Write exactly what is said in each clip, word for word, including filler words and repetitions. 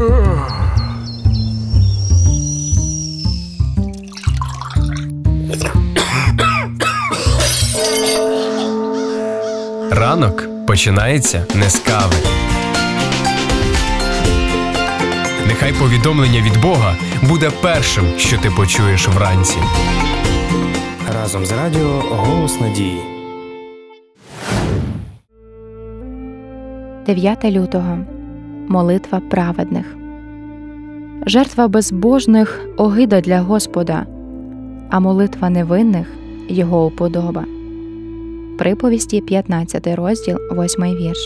Ранок починається не з кави. Нехай повідомлення від Бога буде першим, що ти почуєш вранці. Разом з радіо «Голос надії». дев'яте лютого. Молитва праведних. Жертва безбожних – огида для Господа, а молитва невинних – Його уподоба. Приповісті, п'ятнадцятий розділ, восьмий вірш.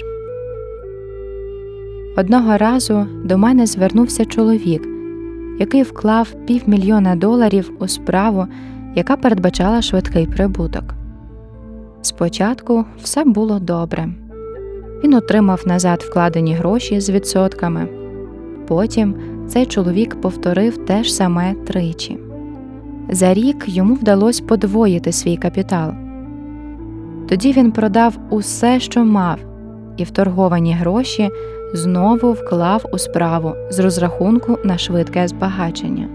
Одного разу до мене звернувся чоловік, який вклав півмільйона доларів у справу, яка передбачала швидкий прибуток. Спочатку все було добре. Він отримав назад вкладені гроші з відсотками. Потім цей чоловік повторив те ж саме тричі. За рік йому вдалося подвоїти свій капітал. Тоді він продав усе, що мав, і вторговані гроші знову вклав у справу з розрахунку на швидке збагачення.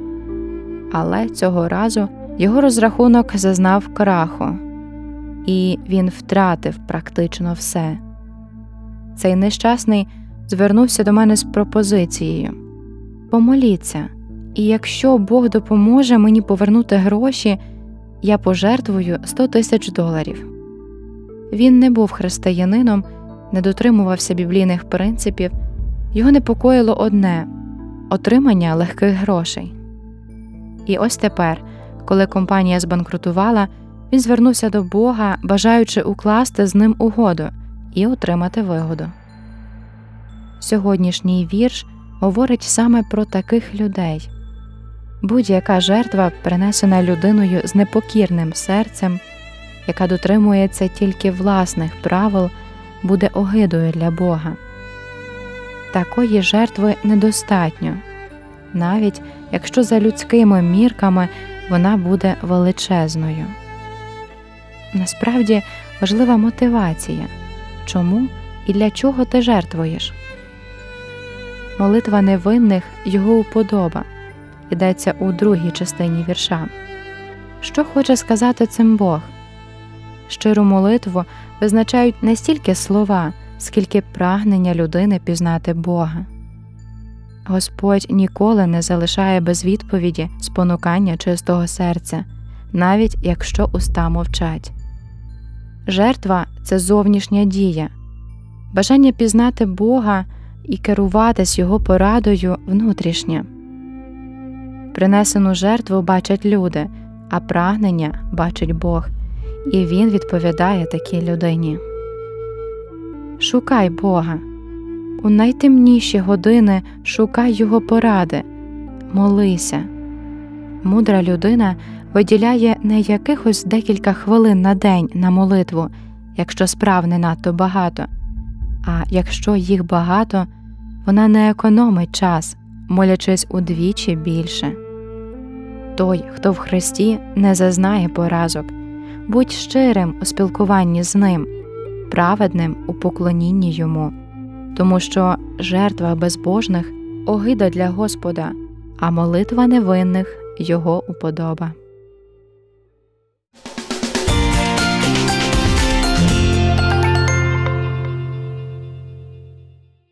Але цього разу його розрахунок зазнав краху, і він втратив практично все. Цей нещасний звернувся до мене з пропозицією: «Помоліться, і якщо Бог допоможе мені повернути гроші, я пожертвую сто тисяч доларів». Він не був християнином, не дотримувався біблійних принципів, його непокоїло одне – отримання легких грошей. І ось тепер, коли компанія збанкрутувала, він звернувся до Бога, бажаючи укласти з ним угоду і отримати вигоду. Сьогоднішній вірш говорить саме про таких людей. Будь-яка жертва, принесена людиною з непокірним серцем, яка дотримується тільки власних правил, буде огидою для Бога. Такої жертви недостатньо, навіть якщо за людськими мірками вона буде величезною. Насправді важлива мотивація. Чому і для чого ти жертвуєш? Молитва невинних – Його уподоба. Йдеться у другій частині вірша. Що хоче сказати цим Бог? Щиру молитву визначають не стільки слова, скільки прагнення людини пізнати Бога. Господь ніколи не залишає без відповіді спонукання чистого серця, навіть якщо уста мовчать. Жертва – це зовнішня дія. Бажання пізнати Бога і керуватись Його порадою внутрішнє. Принесену жертву бачать люди, а прагнення бачить Бог, і Він відповідає такій людині. Шукай Бога. У найтемніші години шукай Його поради. Молися. Мудра людина виділяє не якихось декілька хвилин на день на молитву, якщо справ не надто багато, а якщо їх багато, вона не економить час, молячись удвічі більше. Той, хто в Христі, не зазнає поразок. Будь щирим у спілкуванні з Ним, праведним у поклонінні Йому, тому що жертва безбожних – огида для Господа, а молитва невинних – Його уподоба.